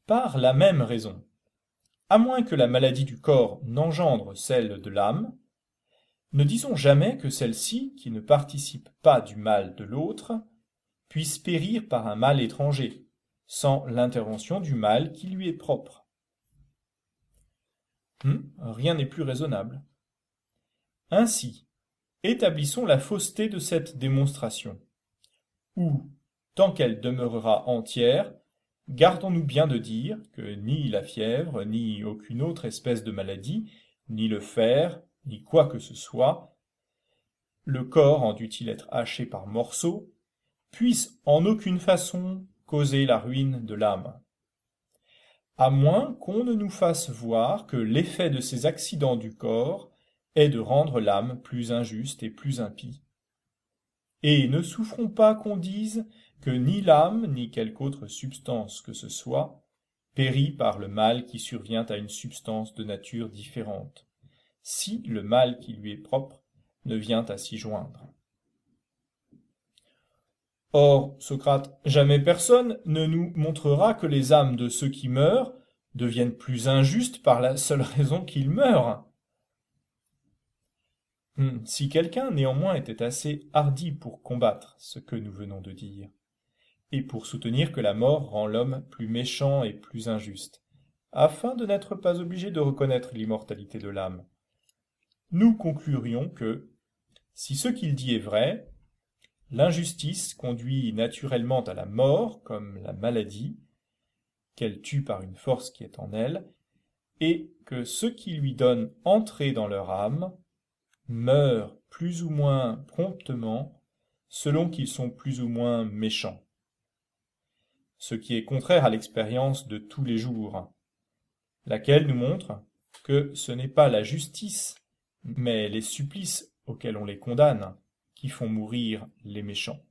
Par la même raison, à moins que la maladie du corps n'engendre celle de l'âme, ne disons jamais que celle-ci, qui ne participe pas du mal de l'autre, puisse périr par un mal étranger, sans l'intervention du mal qui lui est propre. Rien n'est plus raisonnable. Ainsi, établissons la fausseté de cette démonstration, ou, tant qu'elle demeurera entière, gardons-nous bien de dire que ni la fièvre, ni aucune autre espèce de maladie, ni le fer, ni quoi que ce soit, le corps en dût-il être haché par morceaux, puisse en aucune façon causer la ruine de l'âme. À moins qu'on ne nous fasse voir que l'effet de ces accidents du corps est de rendre l'âme plus injuste et plus impie. Et ne souffrons pas qu'on dise que ni l'âme, ni quelque autre substance que ce soit, périt par le mal qui survient à une substance de nature différente, si le mal qui lui est propre ne vient à s'y joindre. Or, Socrate, jamais personne ne nous montrera que les âmes de ceux qui meurent deviennent plus injustes par la seule raison qu'ils meurent. Si quelqu'un néanmoins était assez hardi pour combattre ce que nous venons de dire, et pour soutenir que la mort rend l'homme plus méchant et plus injuste, afin de n'être pas obligé de reconnaître l'immortalité de l'âme, nous conclurions que, si ce qu'il dit est vrai, l'injustice conduit naturellement à la mort, comme la maladie, qu'elle tue par une force qui est en elle, et que ceux qui lui donnent entrée dans leur âme meurent plus ou moins promptement, selon qu'ils sont plus ou moins méchants. Ce qui est contraire à l'expérience de tous les jours, laquelle nous montre que ce n'est pas la justice, mais les supplices auxquels on les condamne, qui font mourir les méchants.